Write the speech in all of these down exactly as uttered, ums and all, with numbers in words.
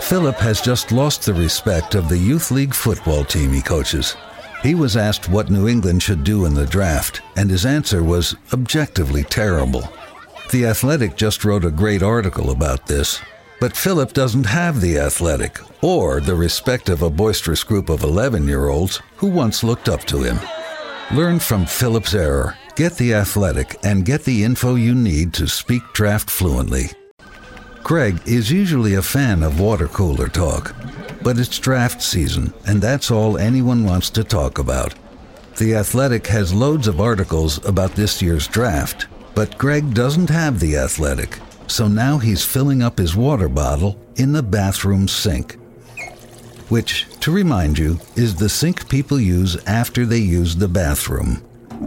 Philip has just lost the respect of the youth league football team he coaches. He was asked what New England should do in the draft, and his answer was objectively terrible. The Athletic just wrote a great article about this, but Philip doesn't have the Athletic or the respect of a boisterous group of eleven-year-olds who once looked up to him. Learn from Philip's error, get the Athletic, and get the info you need to speak draft fluently. Greg is usually a fan of water cooler talk, but it's draft season, and that's all anyone wants to talk about. The Athletic has loads of articles about this year's draft, but Greg doesn't have the Athletic, so now he's filling up his water bottle in the bathroom sink, which, to remind you, is the sink people use after they use the bathroom.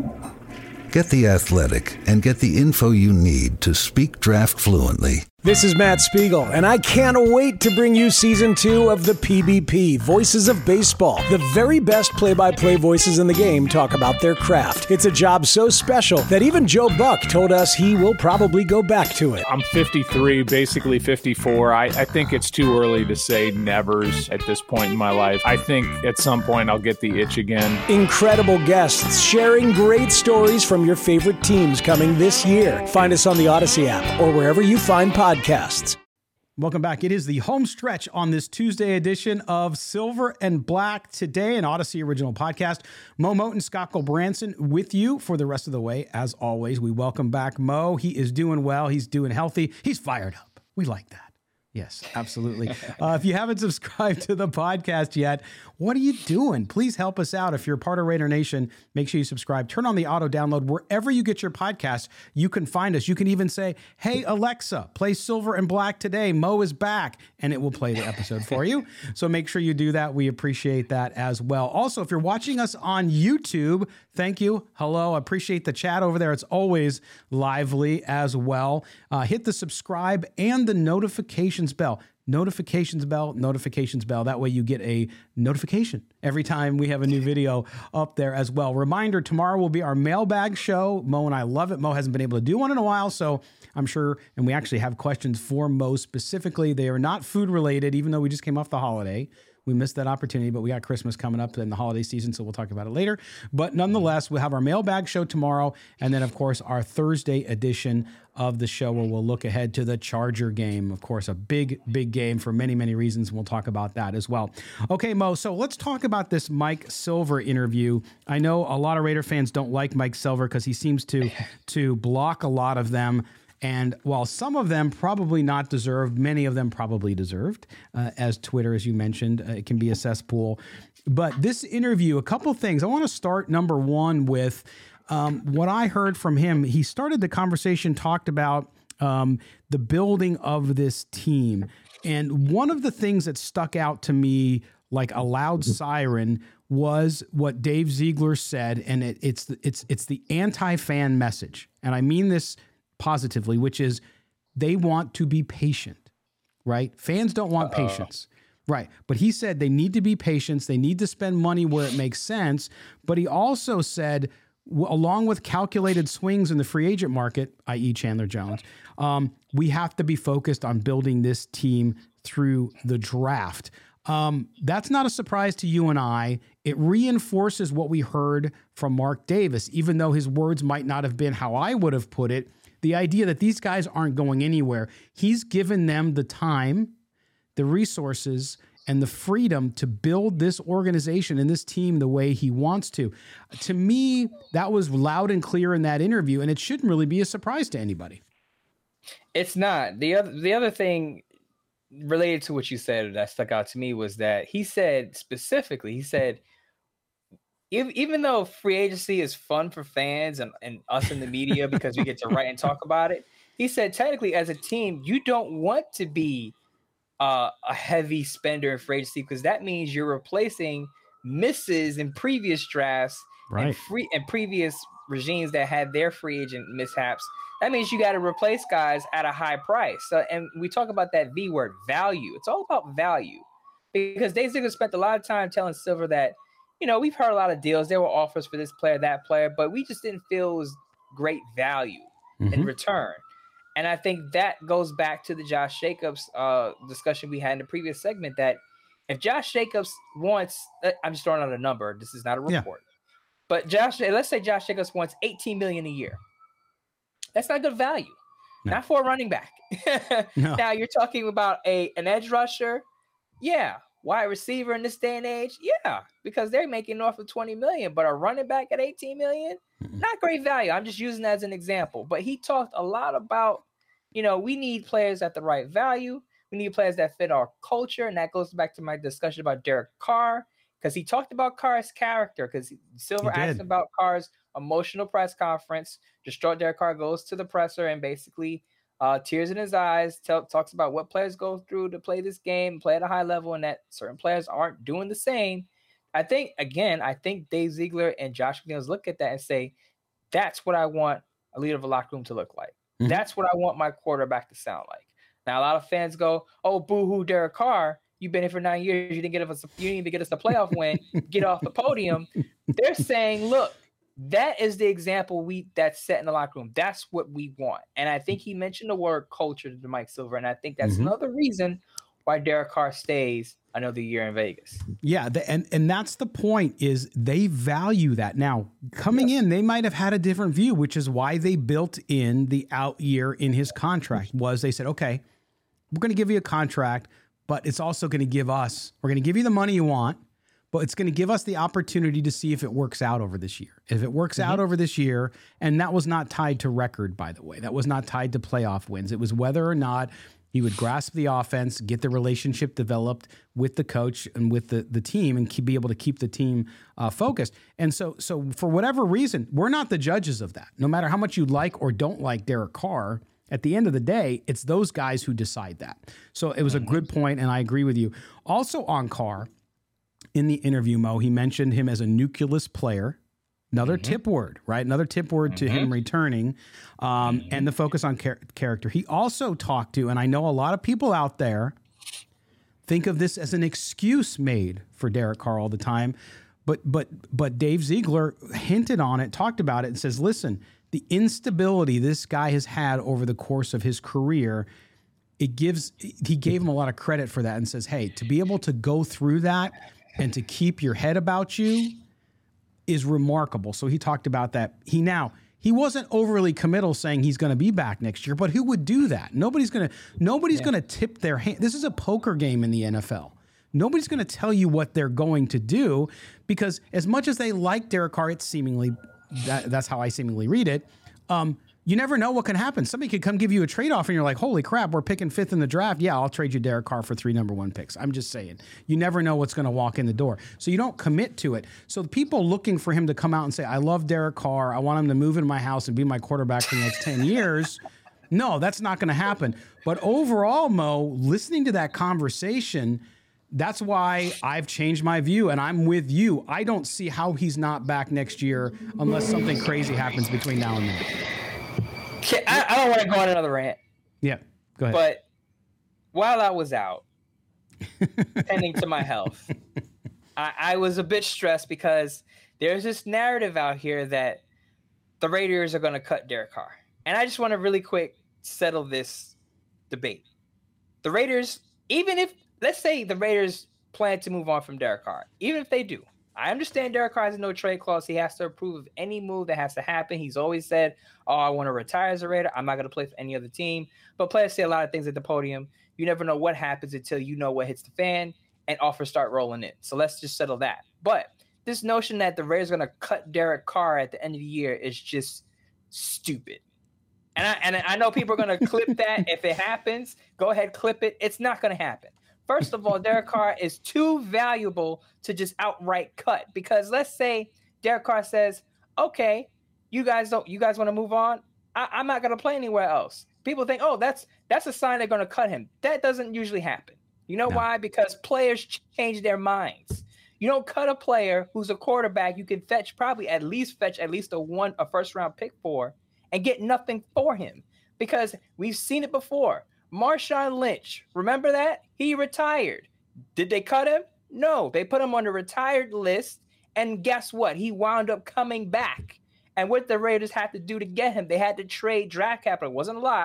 Get the Athletic and get the info you need to speak draft fluently. This is Matt Spiegel, and I can't wait to bring you Season two of the P B P, Voices of Baseball. The very best play-by-play voices in the game talk about their craft. It's a job so special that even Joe Buck told us he will probably go back to it. I'm fifty-three, basically fifty-four. I, I think it's too early to say nevers at this point in my life. I think at some point I'll get the itch again. Incredible guests sharing great stories from your favorite teams coming this year. Find us on the Odyssey app or wherever you find podcasts. Podcasts. Welcome back. It is the home stretch on this Tuesday edition of Silver and Black Today, an Odyssey original podcast. Mo Moten, Scott Gulbranson with you for the rest of the way. As always, we welcome back Mo. He is doing well. He's doing healthy. He's fired up. We like that. Yes, absolutely. uh, if you haven't subscribed to the podcast yet, what are you doing? Please help us out. If you're part of Raider Nation, make sure you subscribe. Turn on the auto download wherever you get your podcast. You can find us. You can even say, hey, Alexa, play Silver and Black Today. Mo is back, and it will play the episode for you. So make sure you do that. We appreciate that as well. Also, if you're watching us on YouTube, thank you. Hello. I appreciate the chat over there. It's always lively as well. Uh, hit the subscribe and the notifications bell. Notifications bell, notifications bell. That way you get a notification every time we have a new video up there as well. Reminder, tomorrow will be our mailbag show. Mo and I love it. Mo hasn't been able to do one in a while, so I'm sure, and we actually have questions for Mo specifically. They are not food related, even though we just came off the holiday. We missed that opportunity, but we got Christmas coming up in the holiday season, so we'll talk about it later. But nonetheless, we'll have our mailbag show tomorrow, and then, of course, our Thursday edition of the show where we'll look ahead to the Charger game. Of course, a big, big game for many, many reasons, and we'll talk about that as well. Okay, Mo, so let's talk about this Mike Silver interview. I know a lot of Raider fans don't like Mike Silver because he seems to, to block a lot of them. And while some of them probably not deserved, many of them probably deserved, uh, as Twitter, as you mentioned, uh, it can be a cesspool. But this interview, a couple things. I want to start, number one, with um, what I heard from him. He started the conversation, talked about um, the building of this team. And one of the things that stuck out to me like a loud siren was what Dave Ziegler said. And it, it's, it's, it's the anti-fan message. And I mean this positively, which is they want to be patient, right? Fans don't want Uh-oh. patience, right? But he said they need to be patient. They need to spend money where it makes sense. But he also said, w- along with calculated swings in the free agent market, that is. Chandler Jones, um, we have to be focused on building this team through the draft. Um, that's not a surprise to you and I. It reinforces what we heard from Mark Davis, even though his words might not have been how I would have put it. The idea that these guys aren't going anywhere. He's given them the time, the resources, and the freedom to build this organization and this team the way he wants to. To me, that was loud and clear in that interview, and it shouldn't really be a surprise to anybody. It's not. The other, the other thing related to what you said that stuck out to me was that he said specifically, he said, If, even though free agency is fun for fans and, and us in the media because we get to write and talk about it, he said technically as a team, you don't want to be uh, a heavy spender in free agency because that means you're replacing misses in previous drafts right. and, free, and previous regimes that had their free agent mishaps. That means you got to replace guys at a high price. So, and we talk about that V word, value. It's all about value because Dave Ziegler spent a lot of time telling Silver that, you know, we've heard a lot of deals. There were offers for this player, that player, but we just didn't feel it was great value mm-hmm. in return. And I think that goes back to the Josh Jacobs uh, discussion we had in the previous segment, that if Josh Jacobs wants, I'm just throwing out a number, this is not a report, yeah. but Josh, let's say Josh Jacobs wants eighteen million dollars a year. That's not good value, no. not for a running back. no. Now you're talking about a an edge rusher, yeah. Wide receiver in this day and age, yeah, because they're making north of twenty million, but a running back at eighteen million, not great value. I'm just using that as an example. But he talked a lot about, you know, we need players at the right value. We need players that fit our culture. And that goes back to my discussion about Derek Carr, because he talked about Carr's character, because Silver asked about Carr's emotional press conference. Distraught Derek Carr goes to the presser and basically Uh, tears in his eyes, tell, talks about what players go through to play this game, play at a high level, and that certain players aren't doing the same. I think, again, I think Dave Ziegler and Josh McDaniels look at that and say, that's what I want a leader of a locker room to look like. Mm-hmm. That's what I want my quarterback to sound like. Now, a lot of fans go, oh, boo-hoo, Derek Carr. You've been here for nine years. You didn't get us. You didn't even get us a playoff win. Get off the podium. They're saying, look, that is the example we that's set in the locker room. That's what we want. And I think he mentioned the word culture to Mike Silver. And I think that's mm-hmm. another reason why Derek Carr stays another year in Vegas. Yeah. The, and, and that's the point, is they value that. Now, coming yes. in, they might have had a different view, which is why they built in the out year in his contract. Was they said, okay, we're going to give you a contract, but it's also going to give us, we're going to give you the money you want, but it's going to give us the opportunity to see if it works out over this year. If it works mm-hmm. out over this year, and that was not tied to record, by the way. That was not tied to playoff wins. It was whether or not he would grasp the offense, get the relationship developed with the coach and with the, the team, and keep, be able to keep the team uh, focused. And so, so for whatever reason, we're not the judges of that. No matter how much you like or don't like Derek Carr, at the end of the day, it's those guys who decide that. So it was a good point, and I agree with you. Also on Carr, in the interview, Mo, he mentioned him as a nucleus player. Another mm-hmm. tip word, right? Another tip word mm-hmm. to him returning, um, mm-hmm. and the focus on char- character. He also talked to, and I know a lot of people out there think of this as an excuse made for Derek Carr all the time, but but but Dave Ziegler hinted on it, talked about it, and says, listen, the instability this guy has had over the course of his career, it gives, he gave him a lot of credit for that, and says, hey, to be able to go through that and to keep your head about you is remarkable. So he talked about that. He now, he wasn't overly committal saying he's going to be back next year, but who would do that? Nobody's going to, nobody's yeah. going to tip their hand. This is a poker game in the N F L. Nobody's going to tell you what they're going to do, because as much as they like Derek Carr, it's seemingly, that, that's how I seemingly read it. Um, You never know what can happen. Somebody could come give you a trade off and you're like, holy crap, we're picking fifth in the draft. Yeah, I'll trade you Derek Carr for three number one picks. I'm just saying. You never know what's going to walk in the door. So you don't commit to it. So the people looking for him to come out and say, I love Derek Carr, I want him to move into my house and be my quarterback for the next ten years. No, that's not going to happen. But overall, Mo, listening to that conversation, that's why I've changed my view, and I'm with you. I don't see how he's not back next year unless something crazy happens between now and then. I, I don't want to go on another rant. Yeah, go ahead. But while I was out, tending to my health, I, I was a bit stressed because there's this narrative out here that the Raiders are going to cut Derek Carr. And I just want to really quick settle this debate. The Raiders, even if, let's say the Raiders plan to move on from Derek Carr, even if they do, I understand Derek Carr has no trade clause. He has to approve of any move that has to happen. He's always said, oh, I want to retire as a Raider. I'm not going to play for any other team. But players say a lot of things at the podium. You never know what happens until you know what hits the fan and offers start rolling in. So let's just settle that. But this notion that the Raiders are going to cut Derek Carr at the end of the year is just stupid. And I, and I know people are going to clip that. If it happens, go ahead, clip it. It's not going to happen. First of all, Derek Carr is too valuable to just outright cut, because let's say Derek Carr says, okay, you guys don't, you guys want to move on? I, I'm not going to play anywhere else. People think, oh, that's, that's a sign they're going to cut him. That doesn't usually happen. You know no. why? Because players change their minds. You don't cut a player who's a quarterback you can fetch, probably at least fetch at least a one, a first round pick for, and get nothing for him, because we've seen it before. Marshawn Lynch, remember that? He retired. Did they cut him? No, they put him on the retired list, and guess what? He wound up coming back. And what the Raiders had to do to get him, they had to trade draft capital. It wasn't a lot,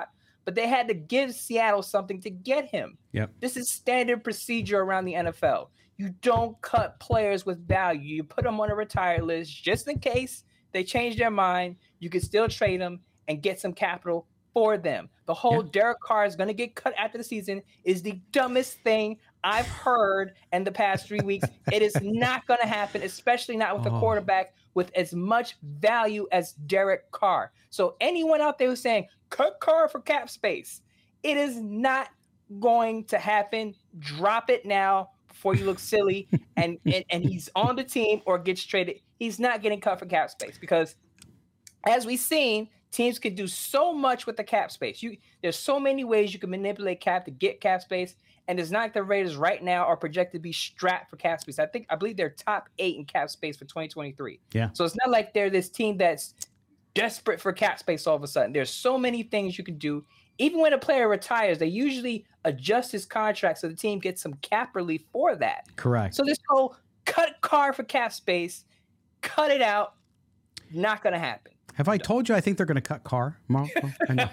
but they had to give Seattle something to get him. Yep. This is standard procedure around the N F L. You don't cut players with value. You put them on a retired list just in case they change their mind. You can still trade them and get some capital for them. The whole yeah. Derek Carr is going to get cut after the season is the dumbest thing I've heard in the past three weeks. It is not going to happen, especially not with oh. a quarterback with as much value as Derek Carr. So anyone out there who's saying, cut Carr for cap space, it is not going to happen. Drop it now before you look silly. and, and, and he's on the team or gets traded. He's not getting cut for cap space because, as we've seen, teams can do so much with the cap space. You, there's so many ways you can manipulate cap to get cap space, and it's not like the Raiders right now are projected to be strapped for cap space. I think I believe they're top eight in cap space for twenty twenty-three. Yeah. So it's not like they're this team that's desperate for cap space all of a sudden. There's so many things you can do. Even when a player retires, they usually adjust his contract so the team gets some cap relief for that. Correct. So this whole cut Carr for cap space, cut it out, not going to happen. Have I told you I think they're going to cut Carr? I know.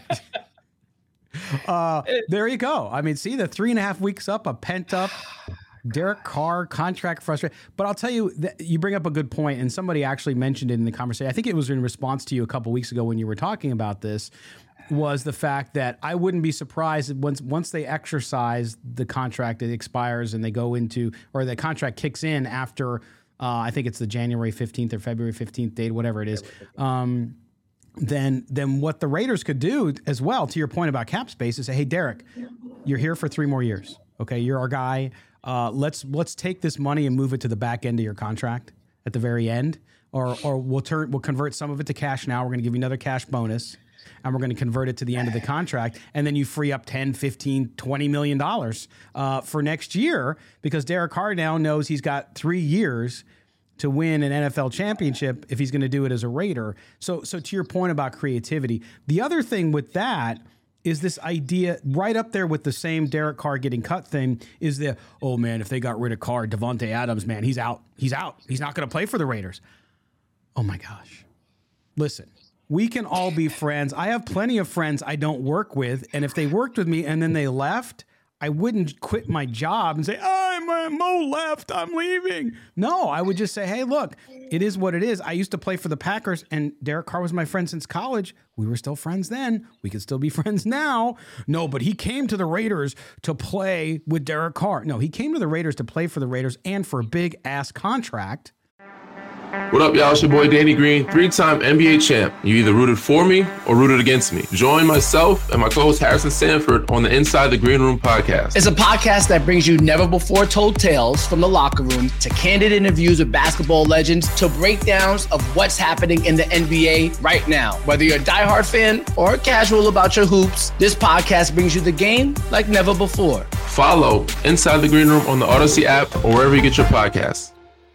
uh, there you go. I mean, see, the three and a half weeks up, a pent up Derek Carr contract frustration. But I'll tell you, that you bring up a good point, and somebody actually mentioned it in the conversation. I think it was in response to you a couple weeks ago when you were talking about this, was the fact that I wouldn't be surprised once once they exercise the contract, it expires and they go into, or the contract kicks in after, uh, I think it's the January fifteenth or February fifteenth date, whatever it is. Um, then then what the Raiders could do as well, to your point about cap space, is say, hey, Derek, you're here for three more years. Okay, you're our guy. Uh, let's let's take this money and move it to the back end of your contract at the very end, or or we'll turn we'll convert some of it to cash now. We're going to give you another cash bonus, and we're going to convert it to the end of the contract, and then you free up ten, fifteen, twenty million dollars uh, for next year, because Derek Carr now knows he's got three years to win an N F L championship if he's going to do it as a Raider. So, so to your point about creativity, the other thing with that is this idea right up there with the same Derek Carr getting cut thing is the, oh man, if they got rid of Carr, Davante Adams, man, he's out. He's out. He's not going to play for the Raiders. Oh my gosh. Listen, we can all be friends. I have plenty of friends I don't work with. And if they worked with me and then they left, I wouldn't quit my job and say, oh, Mo left, I'm leaving. No, I would just say, hey, look, it is what it is. I used to play for the Packers, and Derek Carr was my friend since college. We were still friends then. We could still be friends now. No, but he came to the Raiders to play with Derek Carr. No, he came to the Raiders to play for the Raiders and for a big-ass contract. What up, y'all? It's your boy Danny Green, three-time N B A champ. You either rooted for me or rooted against me. Join myself and my co-host Harrison Sanford on the Inside the Green Room podcast. It's a podcast that brings you never-before-told tales from the locker room to candid interviews with basketball legends to breakdowns of what's happening in the N B A right now. Whether you're a diehard fan or casual about your hoops, this podcast brings you the game like never before. Follow Inside the Green Room on the Odyssey app or wherever you get your podcasts.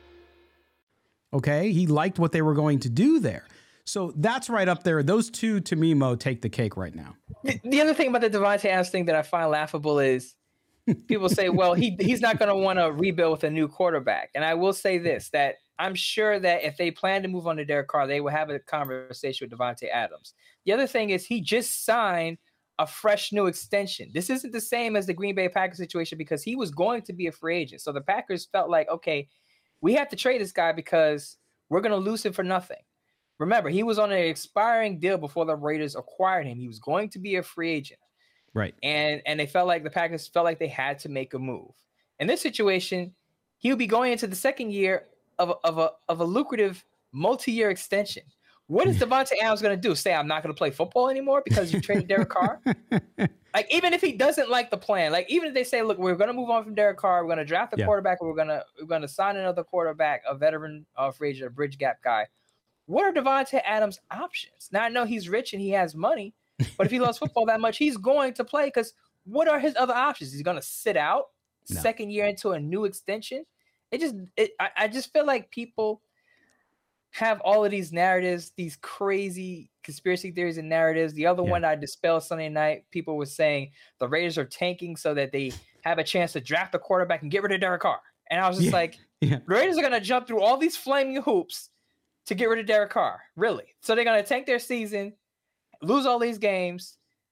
Okay, he liked what they were going to do there. So that's right up there. Those two, to me, Mo, take the cake right now. The, the other thing about the Davante Adams thing that I find laughable is people say, well, he he's not going to want to rebuild with a new quarterback. And I will say this, that I'm sure that if they plan to move on to Derek Carr, they will have a conversation with Davante Adams. The other thing is he just signed a fresh new extension. This isn't the same as the Green Bay Packers situation because he was going to be a free agent. So the Packers felt like, okay, we have to trade this guy because we're going to lose him for nothing. Remember, he was on an expiring deal before the Raiders acquired him. He was going to be a free agent. Right. And and they felt like the Packers felt like they had to make a move. In this situation, he'll be going into the second year of a, of a, of a lucrative multi-year extension. What is Davante Adams going to do? Say, I'm not going to play football anymore because you traded Derek Carr? Like, even if he doesn't like the plan, like, even if they say, look, we're going to move on from Derek Carr, we're going to draft a yeah. quarterback, and we're going to we're going to sign another quarterback, a veteran uh, free agent, a bridge gap guy. What are Davante Adams' options? Now, I know he's rich and he has money, but if he loves football that much, he's going to play because what are his other options? He's going to sit out no. second year into a new extension? It just, it, I, I just feel like people have all of these narratives, these crazy conspiracy theories and narratives. The other yeah. one I dispelled Sunday night, people were saying the Raiders are tanking so that they have a chance to draft a quarterback and get rid of Derek Carr. And I was just yeah. like, yeah. the Raiders are going to jump through all these flaming hoops to get rid of Derek Carr. Really? So they're going to tank their season, lose all these games,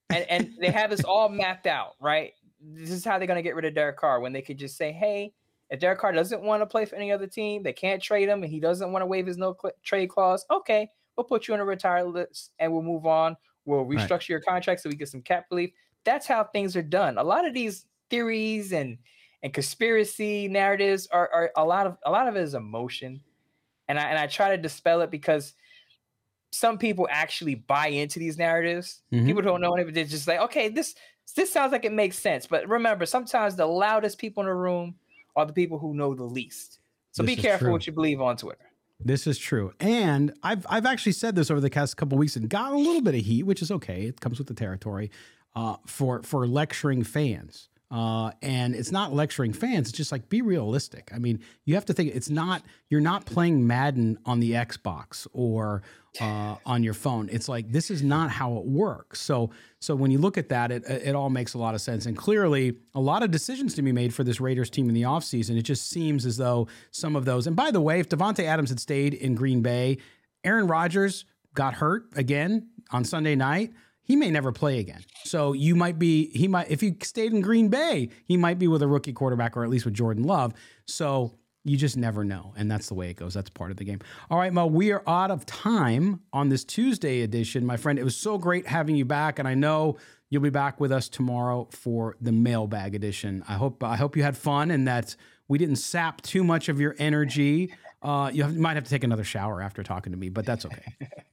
and and they have this all mapped out, right? This is how they're going to get rid of Derek Carr when they could just say, hey, if Derek Carr doesn't want to play for any other team, they can't trade him, and he doesn't want to waive his no cl- trade clause. Okay, we'll put you on a retired list and we'll move on. We'll restructure right. your contract so we get some cap relief. That's how things are done. A lot of these theories and and conspiracy narratives are, are a lot of a lot of it is emotion, and I and I try to dispel it because some people actually buy into these narratives. Mm-hmm. People don't know anything. They're just like, okay, this this sounds like it makes sense. But remember, sometimes the loudest people in the room are the people who know the least. So this be careful true. what you believe on Twitter. This is true. And I've I've actually said this over the past couple of weeks and gotten a little bit of heat, which is okay. It comes with the territory, uh, for, for lecturing fans. Uh, and it's not lecturing fans. It's just like, be realistic. I mean, you have to think it's not, you're not playing Madden on the Xbox or uh, on your phone. It's like, this is not how it works. So, so when you look at that, it, it all makes a lot of sense. And clearly a lot of decisions to be made for this Raiders team in the offseason. It just seems as though some of those, and by the way, if Davante Adams had stayed in Green Bay, Aaron Rodgers got hurt again on Sunday night. He may never play again. So you might be, he might, if he stayed in Green Bay, he might be with a rookie quarterback or at least with Jordan Love. So you just never know. And that's the way it goes. That's part of the game. All right, Mo, we are out of time on this Tuesday edition. My friend, it was so great having you back. And I know you'll be back with us tomorrow for the mailbag edition. I hope, I hope you had fun and that we didn't sap too much of your energy. Uh, you, have, you might have to take another shower after talking to me, but that's okay.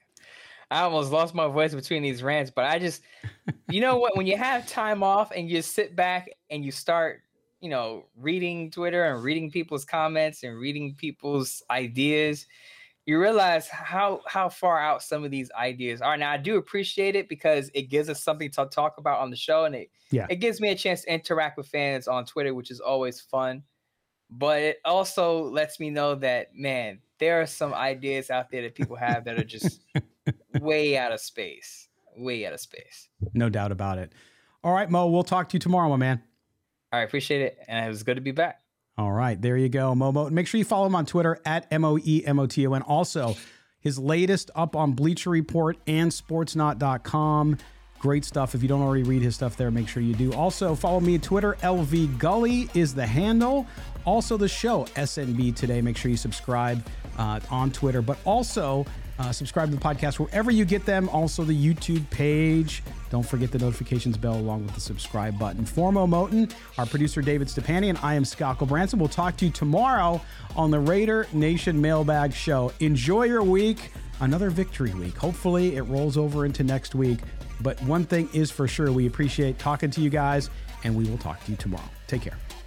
I almost lost my voice between these rants, but I just, you know what, when you have time off and you sit back and you start, you know, reading Twitter and reading people's comments and reading people's ideas, you realize how, how far out some of these ideas are. Now, I do appreciate it because it gives us something to talk about on the show, and it, yeah. it gives me a chance to interact with fans on Twitter, which is always fun. But it also lets me know that, man, there are some ideas out there that people have that are just way out of space, way out of space. No doubt about it. All right, Mo, we'll talk to you tomorrow, my man. All right, appreciate it. And it was good to be back. All right, there you go, Mo Moton. Make sure you follow him on Twitter at M O E M O T O N. Also, his latest up on Bleacher Report and sportsnaut dot com. Great stuff. If you don't already read his stuff there, make sure you do. Also, follow me on Twitter. L V Gully is the handle. Also, the show, S N B Today. Make sure you subscribe uh, on Twitter, but also uh, subscribe to the podcast wherever you get them. Also, the YouTube page. Don't forget the notifications bell along with the subscribe button. For Mo Moton, our producer, David Stepani, and I am Scott Branson. We'll talk to you tomorrow on the Raider Nation Mailbag Show. Enjoy your week. Another victory week. Hopefully, it rolls over into next week. But one thing is for sure, we appreciate talking to you guys, and we will talk to you tomorrow. Take care.